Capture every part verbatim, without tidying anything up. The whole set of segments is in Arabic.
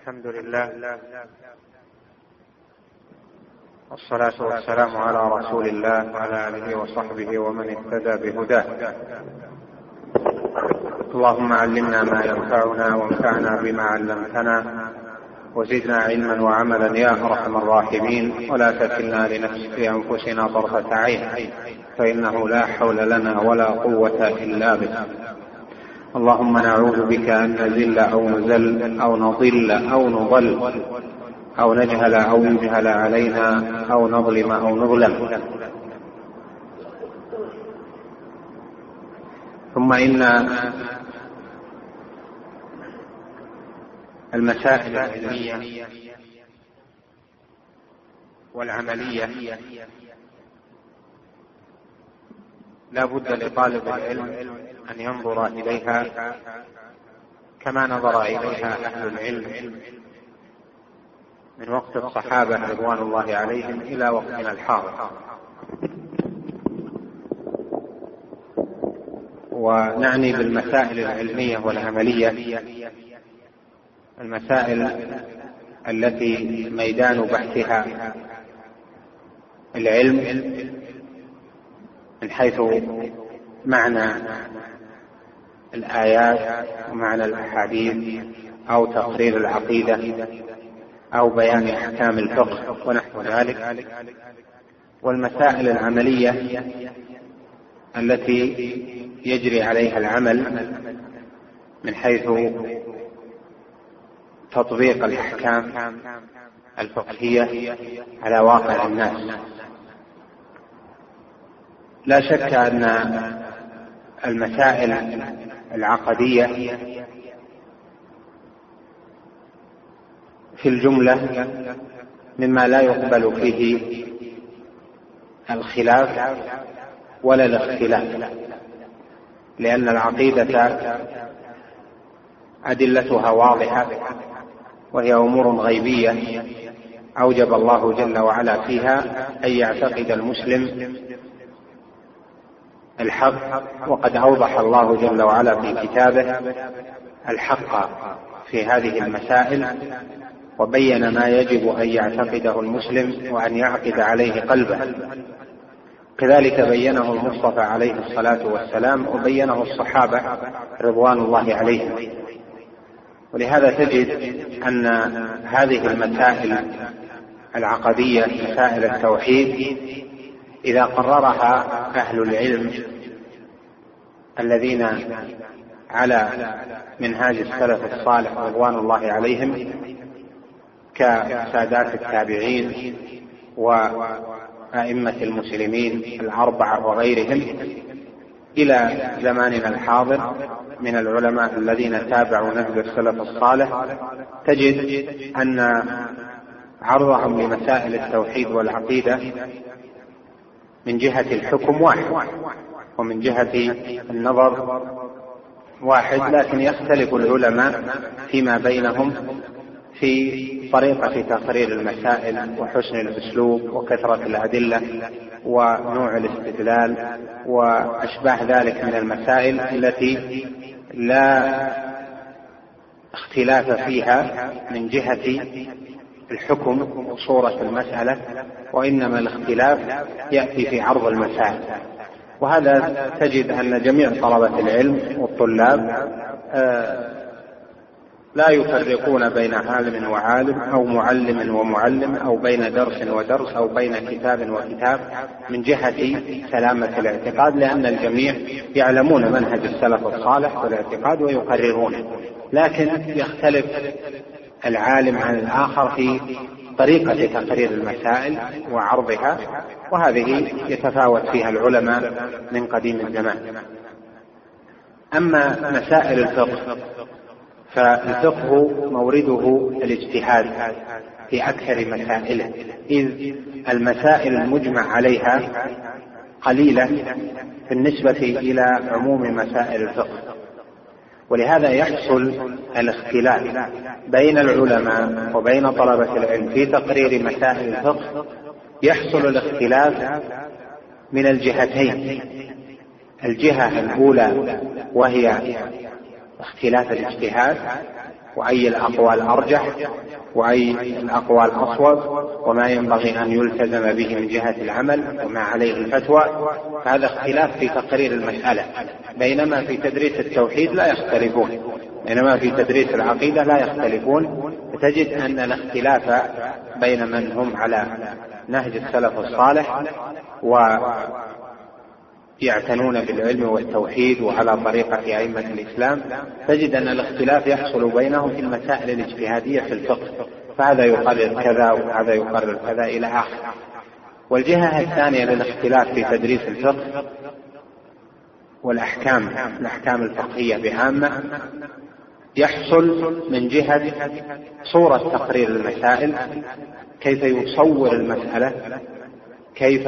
الحمد لله والصلاة والسلام على رسول الله وعلى آله وصحبه ومن اهتدى بهداه. اللهم علمنا ما ينفعنا وانفعنا بما علمتنا وزدنا علما وعملا يا أرحم الراحمين، ولا تكلنا لنفس أنفسنا طرفة عين، فإنه لا حول لنا ولا قوة إلا بك. اللهم نعوذ بك أن نزل أو نزل أو نضل أو نضل أو نجهل أو يجهل علينا أو نظلم أو نظلم. ثم إن المسائل العلمية والعملية لا بد لطالب العلم أن ينظر إليها كما نظر إليها أهل العلم من وقت الصحابة رضوان الله عليهم إلى وقتنا الحاضر. ونعني بالمسائل العلمية والعملية المسائل التي ميدان بحثها العلم من حيث معنى الآيات ومعنى الأحاديث أو تقرير العقيدة أو بيان أحكام الفقه ونحو ذلك، والمسائل العملية التي يجري عليها العمل من حيث تطبيق الأحكام الفقهية على واقع الناس. لا شك أن المسائل العقدية في الجملة مما لا يقبل فيه الخلاف ولا الاختلاف، لأن العقيدة أدلتها واضحة وهي أمور غيبية أوجب الله جل وعلا فيها أن يعتقد المسلم الحق، وقد أوضح الله جل وعلا في كتابه الحق في هذه المسائل وبين ما يجب أن يعتقده المسلم وأن يعقد عليه قلبه. كذلك بينه المصطفى عليه الصلاة والسلام وبينه الصحابة رضوان الله عليهم. ولهذا تجد أن هذه المسائل العقدية مسائل التوحيد إذا قررها أهل العلم الذين على منهاج السلف الصالح رضوان الله عليهم كسادات التابعين وأئمة المسلمين الأربعة وغيرهم إلى زماننا الحاضر من العلماء الذين تابعوا نهج السلف الصالح، تجد أن عرضهم لمسائل التوحيد والعقيدة من جهة الحكم واحد ومن جهة النظر واحد، لكن يختلف العلماء فيما بينهم في طريقة تقرير المسائل وحسن الأسلوب وكثرة الأدلة ونوع الاستدلال وأشباه ذلك من المسائل التي لا اختلاف فيها من جهة الحكم وصورة المسألة، وإنما الاختلاف يأتي في عرض المسائل. وهذا تجد أن جميع طلبة العلم والطلاب لا يفرقون بين عالم وعالم أو معلم ومعلم أو بين درس ودرس أو بين كتاب وكتاب من جهة سلامة الاعتقاد، لأن الجميع يعلمون منهج السلف الصالح والاعتقاد ويقررونه، لكن يختلف العالم عن الآخر في طريقة تقرير المسائل وعرضها، وهذه يتفاوت فيها العلماء من قديم الزمان. أما مسائل الفقه فالفقه مورده الاجتهاد في أكثر مسائله، إذ المسائل المجمع عليها قليلة بالنسبة إلى عموم مسائل الفقه، ولهذا يحصل الاختلاف بين العلماء وبين طلبة العلم في تقرير مسائل الفقه. يحصل الاختلاف من الجهتين، الجهة الأولى وهي اختلاف الاجتهاد، وأي الأقوال أرجح وأي الأقوال أصوب وما ينبغي أن يلتزم به من جهة العمل وما عليه الفتوى. هذا اختلاف في تقرير المسألة، بينما في تدريس التوحيد لا يختلفون، بينما في تدريس العقيدة لا يختلفون. تجد أن الاختلاف بين من هم على نهج السلف الصالح ويعتنون بالعلم والتوحيد وعلى طريقة أئمة الإسلام، تجد أن الاختلاف يحصل بينهم في المسائل الاجتهادية في الفقه، فهذا يقرر كذا وهذا يقرر كذا إلى آخر. والجهة الثانية للاختلاف في تدريس الفقه والأحكام الأحكام الفقهية بعامة يحصل من جهة صورة تقرير المسائل، كيف يصور المسألة، كيف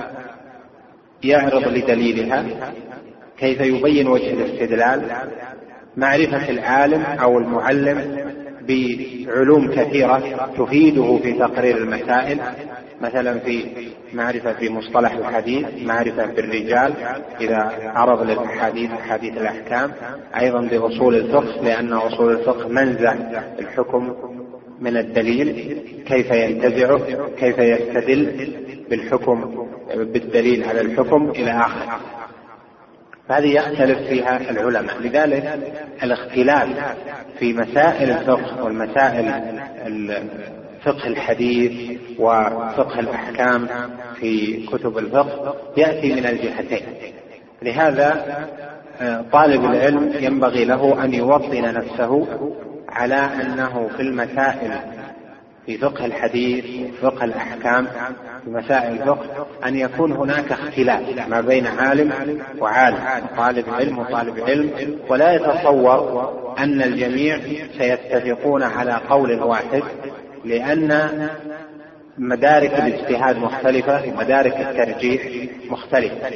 يعرض لدليلها، كيف يبين وجه الاستدلال، معرفة العالم أو المعلم بعلوم كثيرة تفيده في تقرير المسائل، مثلا في معرفة في مصطلح الحديث، معرفة بالرجال إذا عرض للأحاديث أحاديث الأحكام، أيضا بأصول الفقه لأن أصول الفقه منزع الحكم من الدليل، كيف ينتزعه، كيف يستدل بالحكم بالدليل على الحكم إلى آخره. هذه يختلف فيها العلماء. لذلك الاختلاف في مسائل الفقه والمسائل فقه الحديث وفقه الأحكام في كتب الفقه يأتي من الجهتين. لهذا طالب العلم ينبغي له أن يوطن نفسه على أنه في المسائل في فقه الحديث وفقه الأحكام في مسائل الفقه أن يكون هناك اختلاف ما بين عالم وعالم، طالب علم وطالب علم، ولا يتصور أن الجميع سيتفقون على قول واحد، لأن مدارك الاجتهاد مختلفة ومدارك الترجيح مختلفة.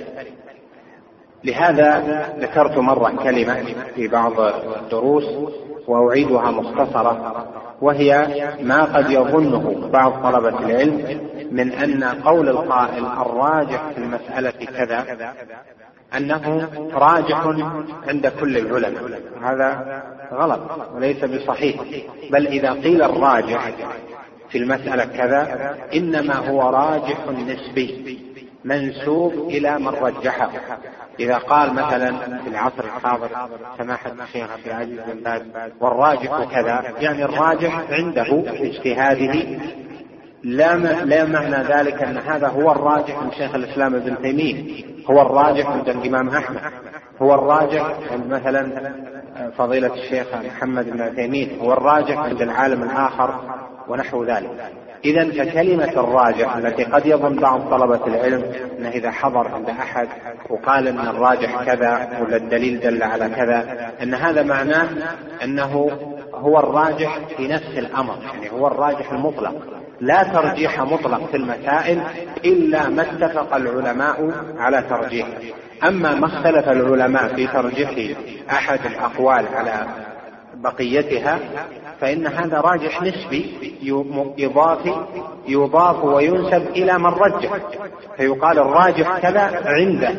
لهذا ذكرت مرة كلمة في بعض الدروس وأعيدها مختصرة، وهي ما قد يظنه بعض طلبة العلم من أن قول القائل الراجح في المسألة كذا أنه راجح عند كل العلماء. هذا غلط وليس بصحيح، بل إذا قيل الراجح في المسألة كذا إنما هو راجح نسبي منسوب إلى من رجحه. إذا قال مثلا في العصر الحاضر سماحة الشيخ عبد العزيز بن باز والراجح كذا، يعني الراجح عنده اجتهاده، لا لا معنى ذلك أن هذا هو الراجح عند شيخ الإسلام ابن تيمية، هو الراجح عند الإمام أحمد، هو الراجح عند مثلا فضيلة الشيخ محمد بن عثيمين، هو الراجح عند العالم الآخر ونحو ذلك. إذن فكلمة الراجح التي قد يظن بعض طلبة العلم أنه إذا حضر عند أحد وقال أن الراجح كذا ولا الدليل دل على كذا أن هذا معناه أنه هو الراجح في نفس الأمر، يعني هو الراجح المطلق. لا ترجيح مطلق في المسائل إلا ما اتفق العلماء على ترجيح. أما ما اختلف العلماء في ترجيح أحد الأقوال على بقيتها فإن هذا راجح نسبي إضافي يضاف وينسب إلى من رجح، فيقال الراجح كذا عند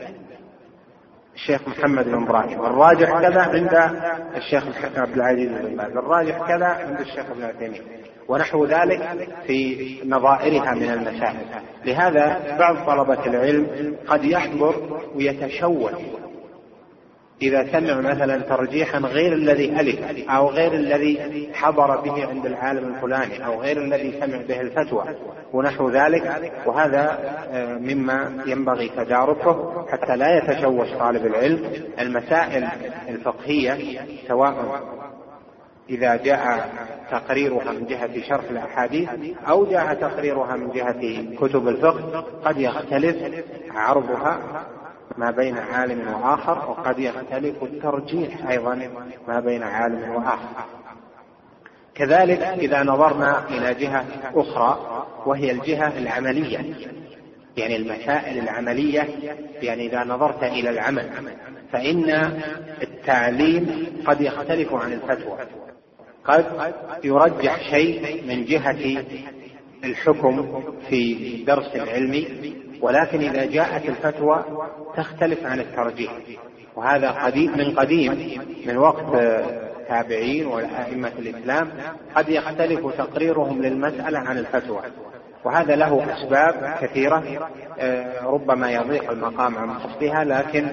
الشيخ محمد بن إبراهيم، الراجح كذا عند الشيخ عبد العزيز بن باز، الراجح كذا عند الشيخ ابن عثيمين، ونحو ذلك في نظائرها من المسائل. لهذا بعض طلبة العلم قد يحضر ويتشوه إذا سمع مثلا ترجيحا غير الذي ألف أو غير الذي حضر به عند العالم الفلاني أو غير الذي سمع به الفتوى ونحو ذلك، وهذا مما ينبغي تداركه حتى لا يتشوش طالب العلم. المسائل الفقهية سواء إذا جاء تقريرها من جهة شرح الأحاديث أو جاء تقريرها من جهة كتب الفقه قد يختلف عرضها ما بين عالم وآخر، وقد يختلف الترجيح أيضا ما بين عالم وآخر. كذلك إذا نظرنا إلى جهة أخرى وهي الجهة العملية، يعني المسائل العملية، يعني إذا نظرت إلى العمل فإن التعليم قد يختلف عن الفتوى، قد يرجح شيء من جهة الحكم في درس العلمي، ولكن إذا جاءت الفتوى تختلف عن الترجيح. وهذا قديم من قديم من وقت التابعين والأئمة الإسلام قد يختلف تقريرهم للمسألة عن الفتوى، وهذا له أسباب كثيرة ربما يضيق المقام عن قصدها، لكن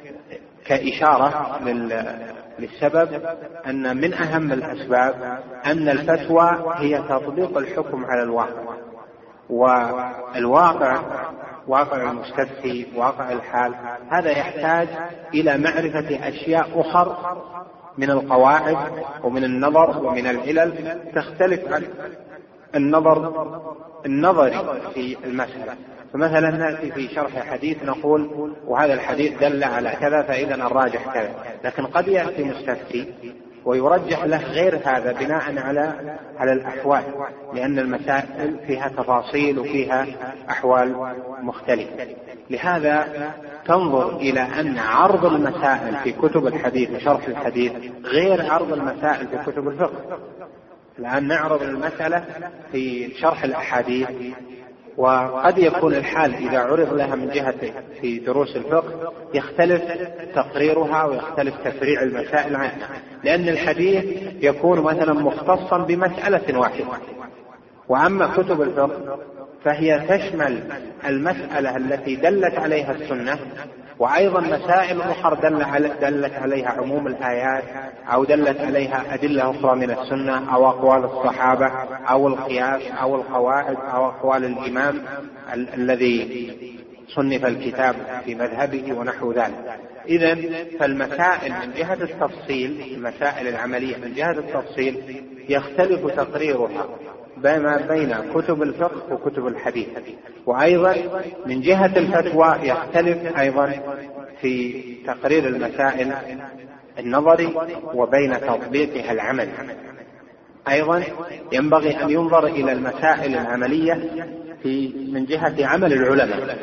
كإشارة للسبب أن من أهم الأسباب أن الفتوى هي تطبيق الحكم على الواقع، والواقع واقع المستفتي واقع الحال هذا يحتاج إلى معرفة أشياء أخرى من القواعد ومن النظر ومن العلل تختلف عن النظر النظري في المسألة. فمثلا نأتي في شرح حديث نقول وهذا الحديث دل على كذا فإذا الراجح كذا، لكن قد يأتي مستفتي ويرجح له غير هذا بناء على على الأحوال، لأن المسائل فيها تفاصيل وفيها أحوال مختلفة. لهذا تنظر إلى أن عرض المسائل في كتب الحديث وشرح الحديث غير عرض المسائل في كتب الفقه. الآن نعرض المسألة في شرح الأحاديث، وقد يكون الحال إذا عرض لها من جهة في دروس الفقه يختلف تقريرها ويختلف تفريع المسائل عنها، لأن الحديث يكون مثلا مختصا بمسألة واحدة، وأما كتب الفقه فهي تشمل المسألة التي دلت عليها السنة، وأيضا مسائل أخرى دلت عليها عموم الآيات أو دلت عليها أدلة أخرى من السنة أو أقوال الصحابة أو القياس أو القواعد أو أقوال الإمام ال- الذي صنف الكتاب في مذهبه ونحو ذلك. إذن فالمسائل من جهة التفصيل، المسائل العملية من جهة التفصيل يختلف تقريرها بما بين كتب الفقه وكتب الحديث، وأيضا من جهة الفتوى يختلف أيضا في تقرير المسائل النظري وبين تطبيقها العمل. أيضا ينبغي أن ينظر إلى المسائل العملية في من جهة عمل العلماء.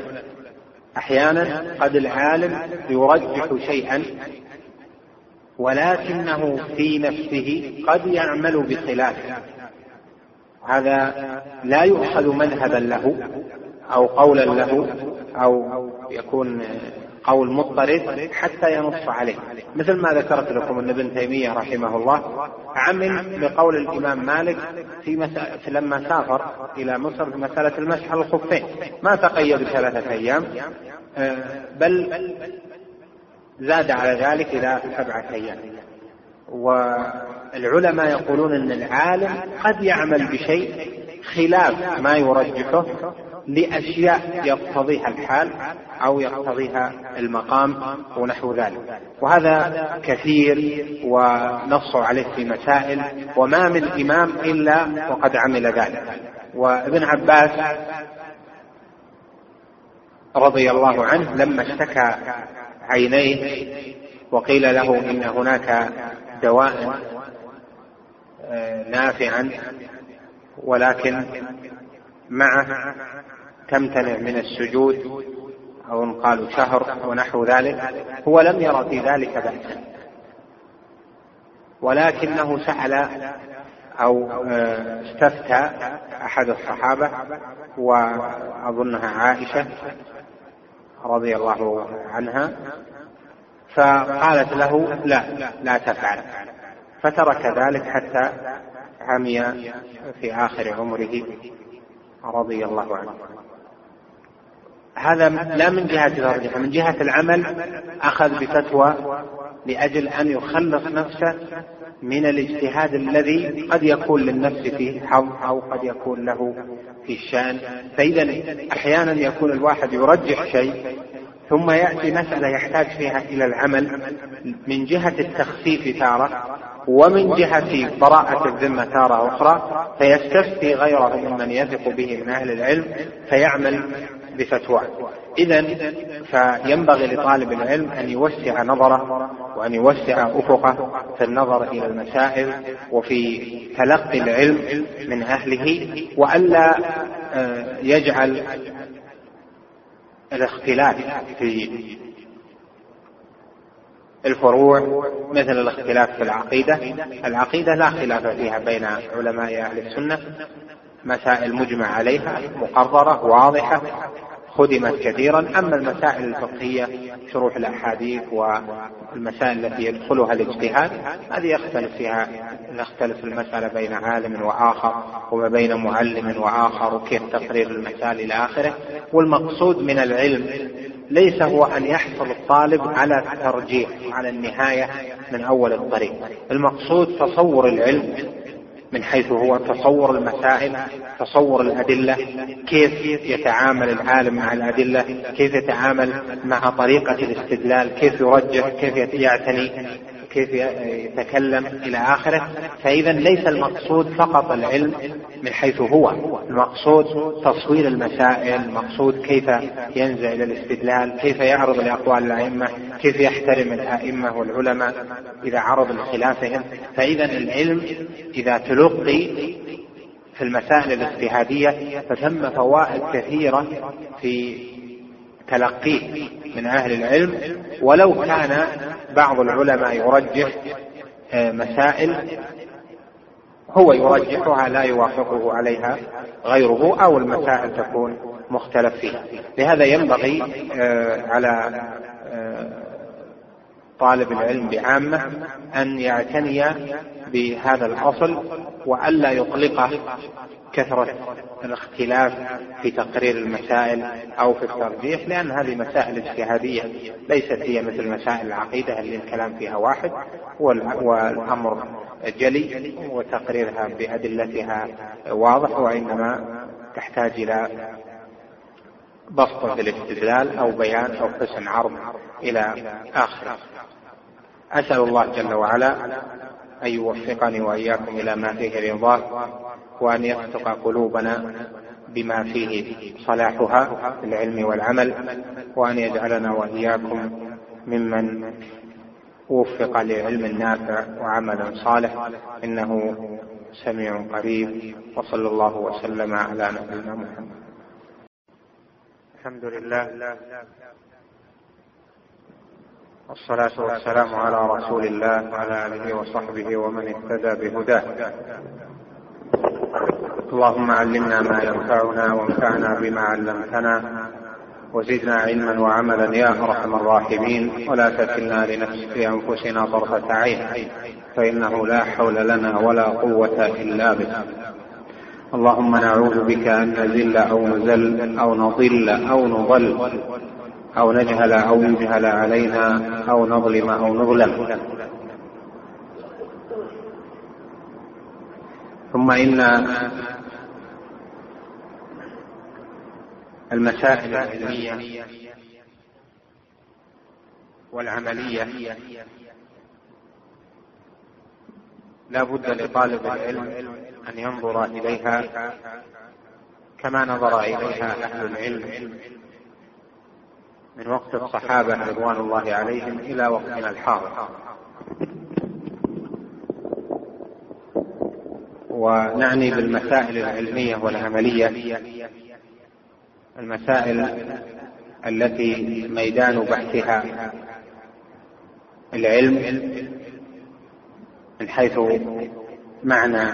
أحيانا قد العالم يرجح شيئا ولكنه في نفسه قد يعمل بخلافه، هذا لا يؤخذ مذهبا له أو قولا له أو يكون قول مضطرد حتى ينص عليه، مثل ما ذكرت لكم أن ابن تيمية رحمه الله عمل بقول الإمام مالك في مسألة لما سافر إلى مصر في مسألة المسح على الخفين، ما تقيد ثلاثة أيام بل زاد على ذلك إلى سبعة أيام. والعلماء يقولون أن العالم قد يعمل بشيء خلاف ما يرجحه لأشياء يقتضيها الحال أو يقتضيها المقام ونحو ذلك، وهذا كثير ونص عليه في مسائل، وما من إمام إلا وقد عمل ذلك. وابن عباس رضي الله عنه لما اشتكى عينيه وقيل له إن هناك دواء نافعا ولكن معه تمتنع من السجود أو قالوا شهر ونحو ذلك، هو لم يرى في ذلك بأسا، ولكنه سأل أو استفتى أحد الصحابة وأظنها عائشة رضي الله عنها، فقالت له لا لا تفعل، فترك ذلك حتى عمي في آخر عمره رضي الله عنه. هذا لا من جهة الرجح، من جهة العمل أخذ بفتوى لأجل أن يخلص نفسه من الاجتهاد الذي قد يكون للنفس فيه حظ أو قد يكون له في الشأن. فإذا أحيانا يكون الواحد يرجح شيء ثم يأتي مسألة يحتاج فيها إلى العمل من جهة التخفيف تارة ومن جهة براءة الذمة تارة أخرى، فيستفتي غيره ممن يثق به من أهل العلم فيعمل بفتوى. إذن فينبغي لطالب العلم أن يوسع نظره وأن يوسع أفقه في النظر إلى المسائل وفي تلقي العلم من أهله، وألا يجعل الاختلاف في الفروع مثل الاختلاف في العقيدة. العقيدة لا خلاف فيها بين علماء أهل السنة، مسائل مجمع عليها مقررة واضحة، خدمت كثيرا. أما المسائل الفقهية شروح الأحاديث والمسائل التي يدخلها الاجتهاد هذه يختلف فيها نختلف المسألة بين عالم وآخر وما بين معلم وآخر وكيف تقرير المسائل إلى آخره. والمقصود من العلم ليس هو أن يحصل الطالب على الترجيح على النهاية من أول الطريق. المقصود تصور العلم من حيث هو تصور المسائل، تصور الأدلة، كيف يتعامل العالم مع الأدلة، كيف يتعامل مع طريقة الاستدلال، كيف يرجح، كيف يعتني، كيف يتكلم إلى آخره. فإذا ليس المقصود فقط العلم من حيث هو، المقصود تصوير المسائل، المقصود كيف ينزع إلى الاستدلال، كيف يعرض لأقوال الأئمة، كيف يحترم الأئمة والعلماء إذا عرض لخلافهم. فإذا العلم إذا تلقي في المسائل الاجتهادية فثم فوائد كثيرة في تلقيه من أهل العلم، ولو كان بعض العلماء يرجح مسائل هو يرجحها لا يوافقه عليها غيره، أو المسائل تكون مختلف فيها. لهذا ينبغي على طالب العلم بعامة أن يعتني بهذا الأصل وألا يقلقه كثرة الاختلاف في تقرير المسائل أو في الترجيح، لأن هذه مسائل اجتهادية ليست هي مثل مسائل العقيدة اللي الكلام فيها واحد والأمر جلي وتقريرها بأدلتها واضح، وإنما تحتاج إلى بسط في الاستدلال أو بيان أو حسن عرض إلى آخره. أسأل الله جل وعلا أن يوفقني وإياكم إلى ما فيه رضاه، وأن يفتق قلوبنا بما فيه صلاحها في العلم والعمل، وأن يجعلنا وإياكم ممن وفق لعلم نافع وعمل صالح، إنه سميع قريب. وصلى الله وسلم على نبينا محمد. الحمد لله والصلاة والسلام على رسول الله وعلى آله وصحبه ومن اهتدى بهداه. اللهم علمنا ما ينفعنا وانفعنا بما علمتنا وزدنا علما وعملا يا أرحم الراحمين، ولا تكلنا لنفس أنفسنا طرفة عين، فإنه لا حول لنا ولا قوة إلا بك. اللهم نعوذ بك أن نزل أو نزل أو نضل أو نضل أو نجهل أو يجهل علينا أو نظلم أو نظلم. ثم إن المسائل العلمية والعملية لا بد لطالب العلم أن ينظر إليها كما نظر إليها أهل العلم من وقت الصحابة رضوان الله عليهم إلى وقتنا الحاضر. ونعني بالمسائل العلمية والعملية المسائل التي ميدان بحثها العلم من حيث معنى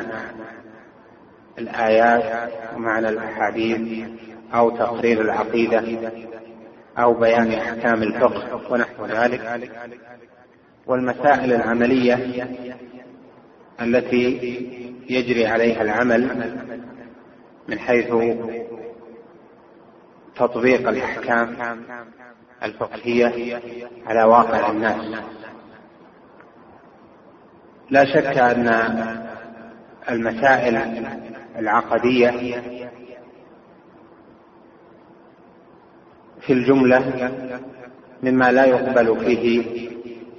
الآيات ومعنى الأحاديث أو تقرير العقيدة أو بيان أحكام الفقه ونحو ذلك. والمسائل العملية التي يجري عليها العمل من حيث تطبيق الأحكام الفقهية على واقع الناس. لا شك أن المسائل العقدية في الجملة مما لا يقبل فيه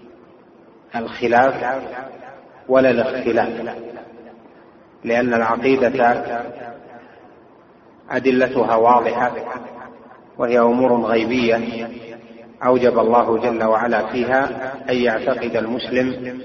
الخلاف ولا الاختلاف، لأن العقيدة أدلتها واضحة وهي أمور غيبية أوجب الله جل وعلا فيها أن يعتقد المسلم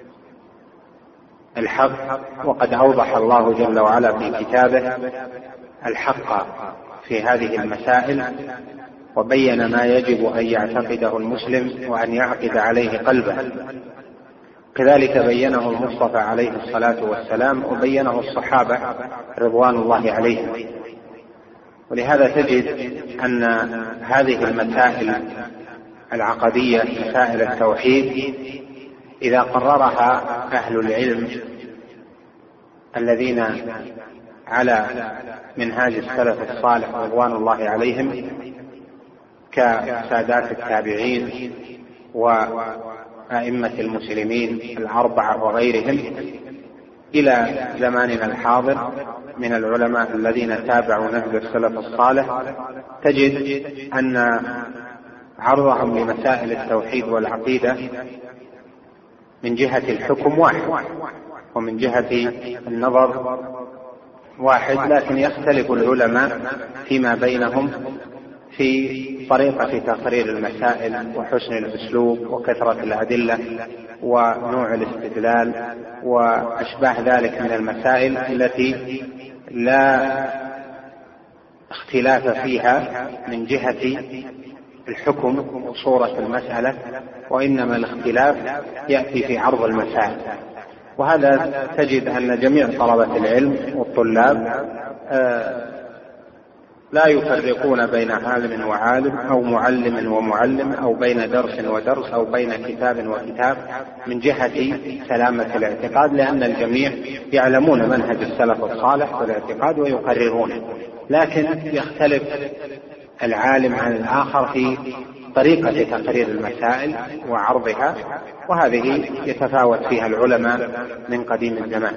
الحق، وقد أوضح الله جل وعلا في كتابه الحق في هذه المسائل وبين ما يجب أن يعتقده المسلم وأن يعقد عليه قلبه. كذلك بينه المصطفى عليه الصلاة والسلام وبينه الصحابة رضوان الله عليهم. ولهذا تجد أن هذه المسائل العقدية، مسائل التوحيد، إذا قررها أهل العلم الذين على منهاج السلف الصالح رضوان الله عليهم كسادات التابعين وأئمة المسلمين الأربعة وغيرهم إلى زماننا الحاضر من العلماء الذين تابعوا نهج السلف الصالح، تجد أن عرضهم لمسائل التوحيد والعقيدة من جهة الحكم واحد ومن جهة النظر واحد، لكن يختلف العلماء فيما بينهم في طريقة تقرير المسائل وحسن الأسلوب وكثرة الأدلة ونوع الاستدلال وأشباه ذلك من المسائل التي لا اختلاف فيها من جهة الحكم وصورة المسألة، وإنما الاختلاف يأتي في عرض المسائل. وهذا تجد أن جميع طلبة العلم والطلاب لا يفرقون بين عالم وعالم أو معلم ومعلم أو بين درس ودرس أو بين كتاب وكتاب من جهة سلامة الاعتقاد، لأن الجميع يعلمون منهج السلف الصالح والاعتقاد ويقررونه، لكن يختلف العالم عن الآخر في طريقة تقرير المسائل وعرضها، وهذه يتفاوت فيها العلماء من قديم الزمان.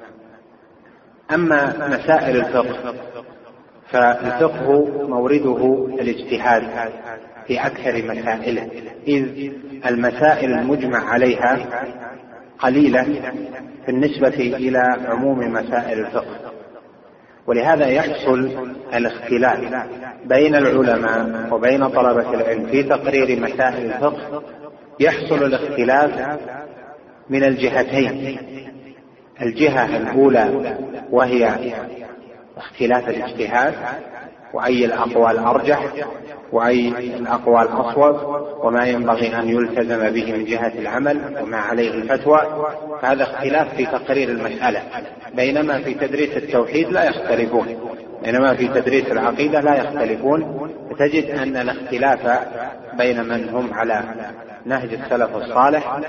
أما مسائل الفقه فالفقه مورده الاجتهاد في أكثر مسائله، إذ المسائل المجمع عليها قليلة بالنسبة إلى عموم مسائل الفقه، ولهذا يحصل الاختلاف بين العلماء وبين طلبة العلم في تقرير مسائل الفقه. يحصل الاختلاف من الجهتين، الجهة الأولى وهي اختلاف الاجتهاد، وأي الأقوال أرجح وأي الأقوال أصوب وما ينبغي أن يلتزم به من جهة العمل وما عليه الفتوى، فهذا اختلاف في تقرير المسألة. بينما في تدريس التوحيد لا يختلفون، بينما في تدريس العقيدة لا يختلفون. تجد أن الاختلاف بين من هم على نهج السلف الصالح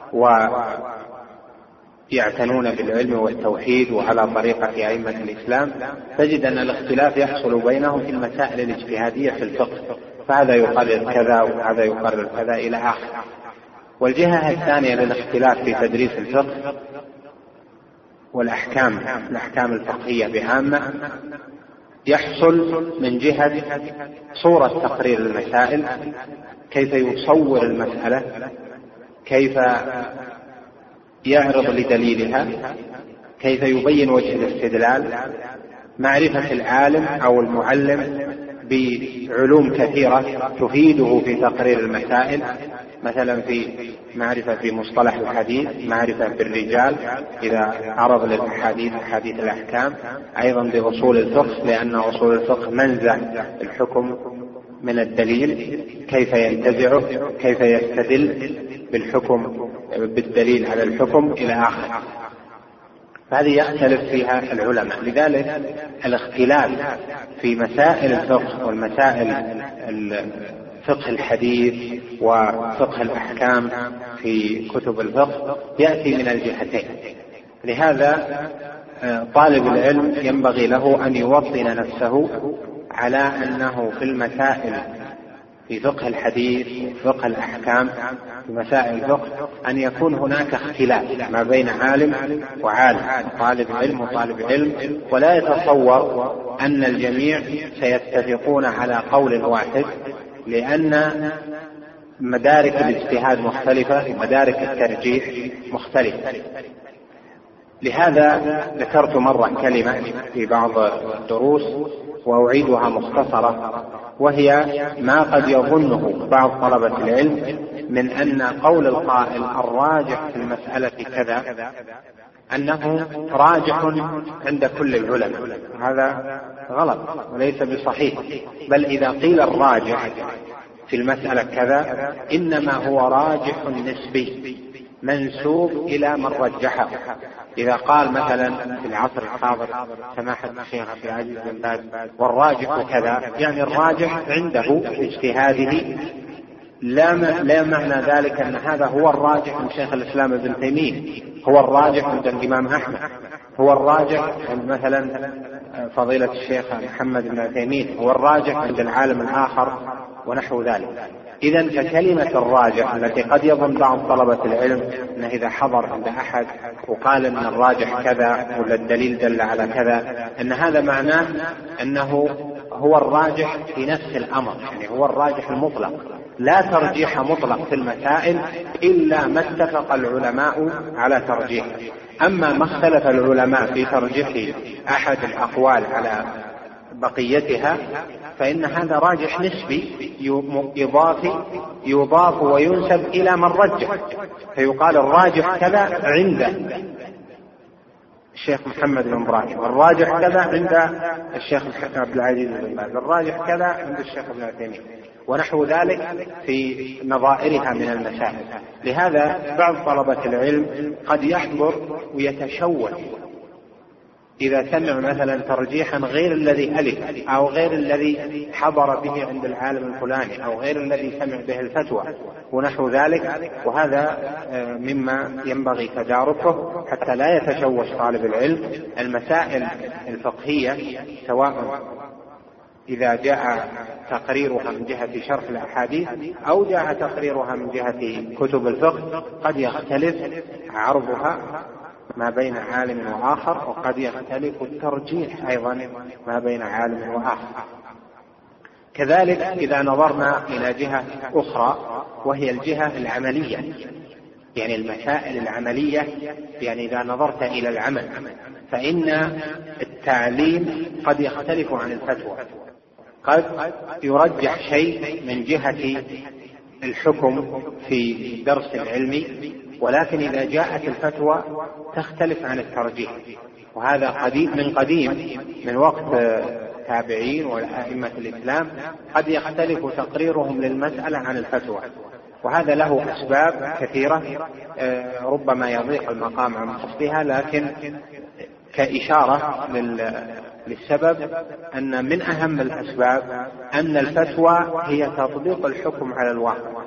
ويعتنون بالعلم والتوحيد وعلى طريقة أئمة الإسلام، تجد أن الاختلاف يحصل بينهم في المسائل الاجتهادية في الفقه، فهذا يقرر كذا وهذا يقرر كذا إلى آخر. والجهة الثانية للاختلاف في تدريس الفقه والأحكام الأحكام الفقهية بعامة يحصل من جهة صورة تقرير المسائل، كيف يصور المسألة، كيف يعرض لدليلها، كيف يبين وجه الاستدلال، معرفة العالم أو المعلم بعلوم كثيرة تفيده في تقرير المسائل، مثلا في معرفة في مصطلح الحديث، معرفة بالرجال إذا عرض للأحاديث أحاديث الأحكام، أيضا بأصول الفقه لأن أصول الفقه منزع الحكم من الدليل، كيف ينتزعه، كيف يستدل بالحكم بالدليل على الحكم إلى آخره. فهذه يختلف فيها العلماء. لذلك الاختلاف في مسائل الفقه والمسائل فقه الحديث وفقه الأحكام في كتب الفقه يأتي من الجهتين. لهذا طالب العلم ينبغي له أن يوطن نفسه على أنه في المسائل في فقه الحديث وفقه الأحكام في مسائل الفقه أن يكون هناك اختلاف ما بين عالم وعالم، طالب علم وطالب علم، ولا يتصور أن الجميع سيتفقون على قول واحد، لأن مدارك الاجتهاد مختلفة ومدارك الترجيح مختلفة. لهذا ذكرت مرة كلمة في بعض الدروس وأعيدها مختصرة، وهي ما قد يظنه بعض طلبة العلم من أن قول القائل الراجح في المسألة كذا أنه راجح عند كل العلماء. هذا غلط وليس بصحيح، بل إذا قيل الراجح في المسألة كذا إنما هو راجح نسبي منسوب إلى من رجحه، إذا قال مثلا في العصر الحاضر سماحة الشيخ عبد العزيز بن باز والراجح كذا، يعني الراجح عنده اجتهاده، لا, لا معنى ذلك أن هذا هو الراجح من شيخ الإسلام ابن تيمية، هو الراجح عند الإمام أحمد، هو الراجح عند مثلا فضيلة الشيخ محمد بن عثيمين، هو الراجح عند العالم الآخر ونحو ذلك. إذن فكلمة الراجح التي قد يظن بعض طلبة العلم أنه إذا حضر عند أحد وقال أن الراجح كذا ولا الدليل دل على كذا أن هذا معناه أنه هو الراجح في نفس الأمر، يعني هو الراجح المطلق، لا ترجيح مطلق في المسائل إلا ما اتفق العلماء على ترجيح. أما ما اختلف العلماء في ترجيح أحد الأقوال على بقيتها فإن هذا راجح نسبي إضافي يضاف وينسب إلى من رجح، فيقال الراجح كذا عند الشيخ محمد بن إبراهيم، والراجح كذا عند الشيخ عبد العزيز بن باز، الراجح كذا عند الشيخ ابن عثيمين ونحو ذلك في نظائرها من المسائل. لهذا بعض طلبة العلم قد يحضر ويتشوش إذا سمع مثلا ترجيحا غير الذي ألف أو غير الذي حضر به عند العالم الفلاني أو غير الذي سمع به الفتوى ونحو ذلك، وهذا مما ينبغي تداركه حتى لا يتشوش طالب العلم. المسائل الفقهية سواء إذا جاء تقريرها من جهة شرح الأحاديث أو جاء تقريرها من جهة كتب الفقه قد يختلف عرضها ما بين عالم وآخر، وقد يختلف الترجيح أيضا ما بين عالم وآخر. كذلك إذا نظرنا إلى جهة أخرى وهي الجهة العملية، يعني المسائل العملية، يعني إذا نظرت إلى العمل فإن التعليم قد يختلف عن الفتوى، قد يرجح شيء من جهة الحكم في درس علمي، ولكن إذا جاءت الفتوى تختلف عن الترجيح. وهذا قديم من قديم من وقت تابعين وأئمة الإسلام قد يختلف تقريرهم للمسألة عن الفتوى، وهذا له أسباب كثيرة ربما يضيق المقام عن قصدها، لكن كإشارة للسبب أن من أهم الأسباب أن الفتوى هي تطبيق الحكم على الواقع،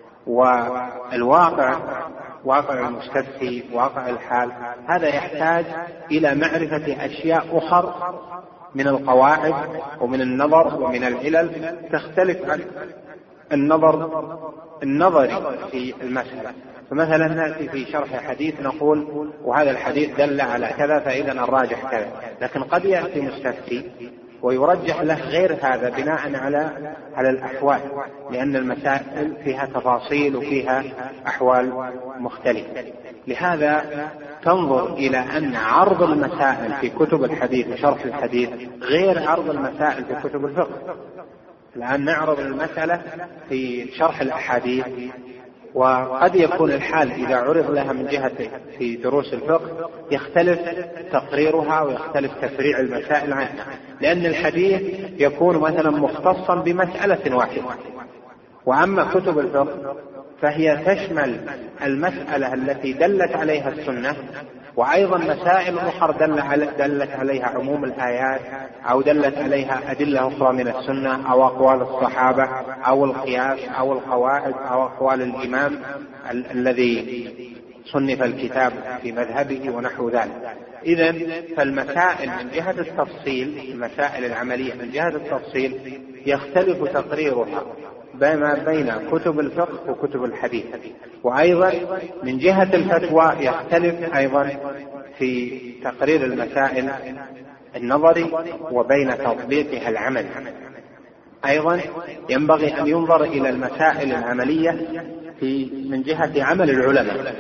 والواقع واقع المستفتي واقع الحال هذا يحتاج إلى معرفة أشياء أخرى من القواعد ومن النظر ومن العلل تختلف عن النظر النظري في المسألة. فمثلا نأتي في شرح حديث نقول وهذا الحديث دل على كذا فإذا الراجح كذا، لكن قد يأتي مستفتي ويرجح له غير هذا بناء على على الأحوال، لأن المسائل فيها تفاصيل وفيها أحوال مختلفة. لهذا تنظر إلى أن عرض المسائل في كتب الحديث وشرح الحديث غير عرض المسائل في كتب الفقه. الآن نعرض المسألة في شرح الأحاديث، وقد يكون الحال إذا عرض لها من جهة في دروس الفقه يختلف تقريرها ويختلف تفريع المسائل عنها، لأن الحديث يكون مثلا مختصا بمسألة واحدة، وأما كتب الفقه فهي تشمل المسألة التي دلت عليها السنة، وأيضا مسائل أخرى دلت عليها عموم الآيات أو دلت عليها أدلة أخرى من السنة أو أقوال الصحابة أو القياس أو القواعد أو أقوال الإمام ال- الذي صنف الكتاب في مذهبه ونحو ذلك. إذن فالمسائل من جهة التفصيل، المسائل العملية من جهة التفصيل يختلف تقريرها بما بين كتب الفقه وكتب الحديث، وأيضا من جهة الفتوى يختلف أيضا في تقرير المسائل النظري وبين تطبيقها العمل. أيضا ينبغي أن ينظر إلى المسائل العملية في من جهة عمل العلماء.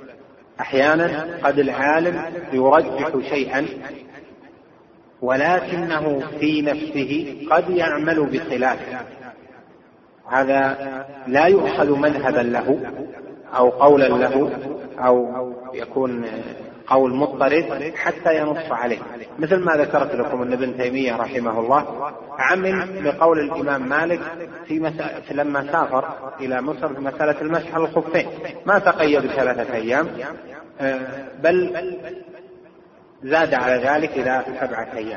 أحيانا قد العالم يرجح شيئا ولكنه في نفسه قد يعمل بخلافه، هذا لا يؤخذ مذهبا له أو قولا له أو يكون قول مضطرد حتى ينص عليه، مثل ما ذكرت لكم أن ابن تيمية رحمه الله عمل بقول الإمام مالك في مسألة لما سافر إلى مصر في مسألة المسح على الخفين، ما تقيد ثلاثة أيام بل زاد على ذلك إلى سبعة أيام.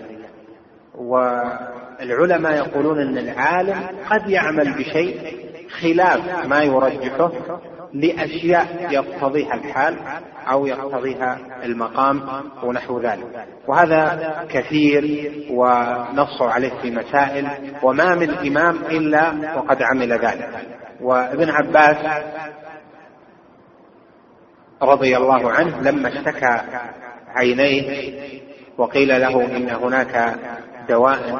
والعلماء يقولون أن العالم قد يعمل بشيء خلاف ما يرجحه لأشياء يقتضيها الحال أو يقتضيها المقام ونحو ذلك، وهذا كثير ونصوا عليه في مسائل، وما من إمام إلا وقد عمل ذلك. وابن عباس رضي الله عنه لما اشتكى عينيه وقيل له إن هناك دواء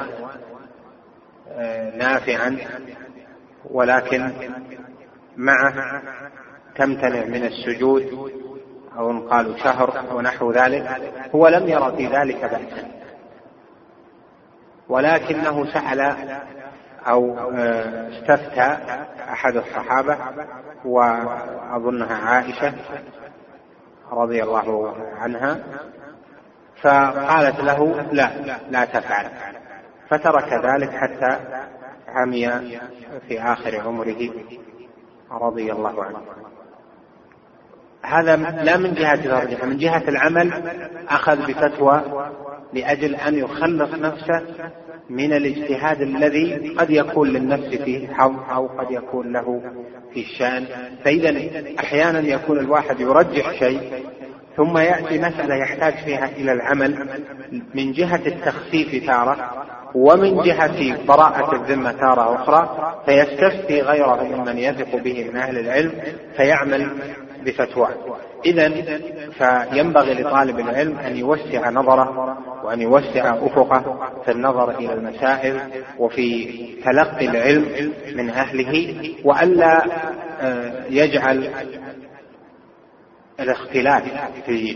نافعا ولكن معه تمتنع من السجود أو قالوا شهر ونحو ذلك، هو لم يرى في ذلك بأسا، ولكنه سأل أو استفتى أحد الصحابة وأظنها عائشة رضي الله عنها، فقالت له لا لا تفعل، فترك ذلك حتى عمي في آخر عمره رضي الله عنه. هذا لا من جهة الرجحة، من جهة العمل أخذ بفتوى لأجل أن يخلص نفسه من الاجتهاد الذي قد يكون للنفس فيه حظ أو قد يكون له في الشأن. فإذا أحيانا يكون الواحد يرجح شيء ثم يأتي مسألة يحتاج فيها إلى العمل من جهة التخفيف تارة ومن جهة براءة الذمة تارة أخرى، فيستفتي غيره ممن يثق به من أهل العلم فيعمل بفتوى. إذن فينبغي لطالب العلم أن يوسع نظره وأن يوسع أفقه في النظر إلى المسائل وفي تلقي العلم من أهله، وألا يجعل الاختلاف في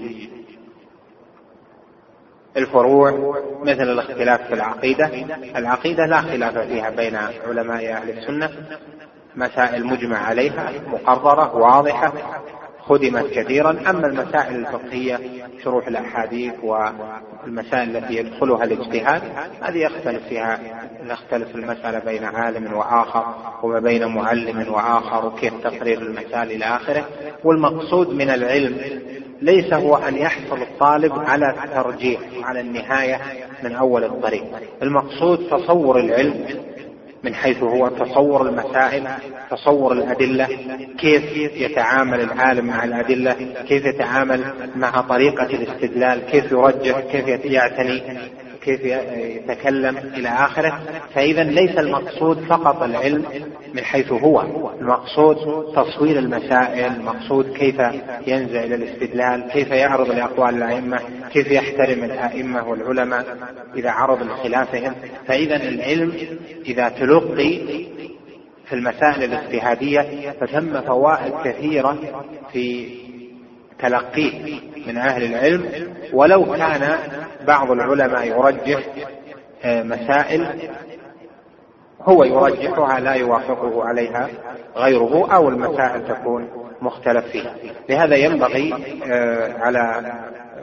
الفروع مثل الاختلاف في العقيدة. العقيدة لا خلاف فيها بين علماء أهل السنة، مسائل مجمع عليها مقررة واضحة خدمت كثيرا. أما المسائل الفقهية شروح الأحاديث والمسائل التي يدخلها الاجتهاد هذه يختلف فيها، يختلف المسألة بين عالم وآخر وما بين معلم وآخر وكيف تقرير المسائل إلى آخره. والمقصود من العلم ليس هو أن يحصل الطالب على الترجيح على النهاية من أول الطريق، المقصود تصور العلم من حيث هو تصور المسائل، تصور الأدلة، كيف يتعامل العالم مع الأدلة، كيف يتعامل مع طريقة الاستدلال، كيف يرجح، كيف يعتني، كيف يتكلم إلى آخره. فإذا ليس المقصود فقط العلم من حيث هو، المقصود تصوير المسائل، المقصود كيف ينزع إلى الاستدلال، كيف يعرض لأقوال الأئمة، كيف يحترم الأئمة والعلماء إذا عرض لخلافهم. فإذا العلم إذا تلقي في المسائل الاجتهادية فثم فوائد كثيرة في تلقيه من أهل العلم، ولو كان بعض العلماء يرجح مسائل هو يرجحها لا يوافقه عليها غيره أو المسائل تكون مختلف فيها. لهذا ينبغي على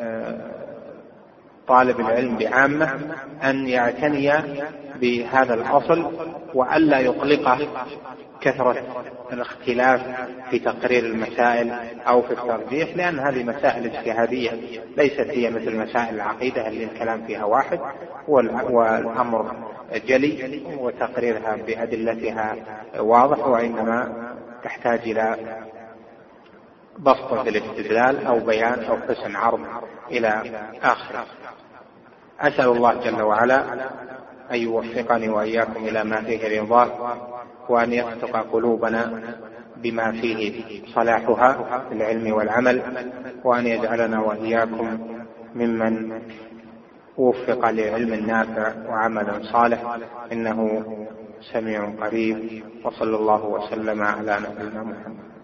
طالب العلم بعامة أن يعتني بهذا الأصل وألا يقلقه كثرة الاختلاف في تقرير المسائل أو في الترجيح، لأن هذه مسائل اجتهادية ليست هي مثل مسائل العقيدة اللي الكلام فيها واحد والأمر جلي وتقريرها بأدلتها واضح، وإنما تحتاج إلى بسط في الاستدلال أو بيان أو حسن عرض إلى آخره. أسأل الله جل وعلا أن يوفقني وإياكم إلى ما فيه رضاه، وأن يفتق قلوبنا بما فيه صلاحها في العلم والعمل، وأن يجعلنا وإياكم ممن وفق لعلم نافع وعمل صالح، إنه سميع قريب. وصلى الله وسلم على نبينا محمد.